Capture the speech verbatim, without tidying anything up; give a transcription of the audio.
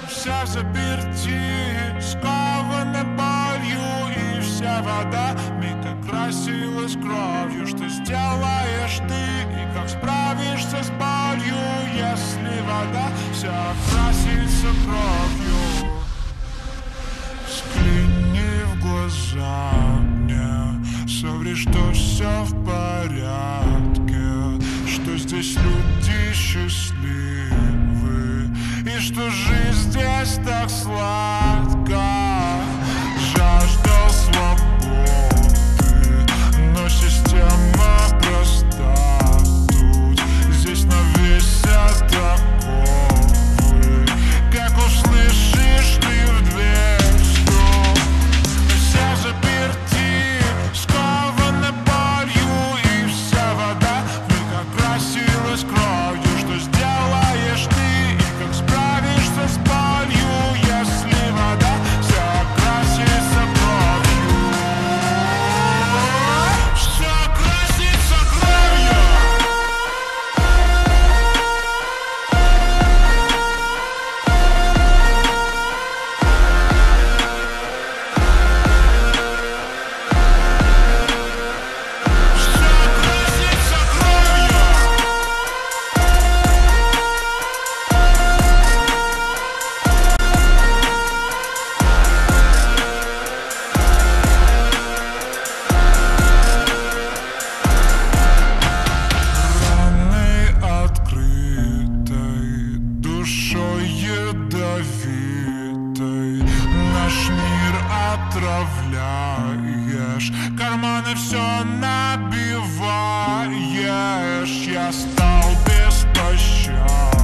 Вся в заперти, скована болью, и вся вода миг окрасилась кровью. Что сделаешь ты, и как справишься с болью, если вода вся окрасится кровью? Взгляни в глаза мне, соври, что все в порядке, что здесь люди счастливы, и что жизнь здесь так сладка. Жаждал свободы, но система проста тут. Здесь на весь оковы, как услышишь ты в дверь стук. Вся заперти, скована болью, и вся вода вмиг окрасилась кровью. Что сделаешь ты, и как справишься с болью, если вода вся окрасится кровью? Все окрасится кровью. Все окрасится кровью. Раной открытой, душой ядовитой наш мир отравляешь, карманы все набиваешь. Я стал беспощаден,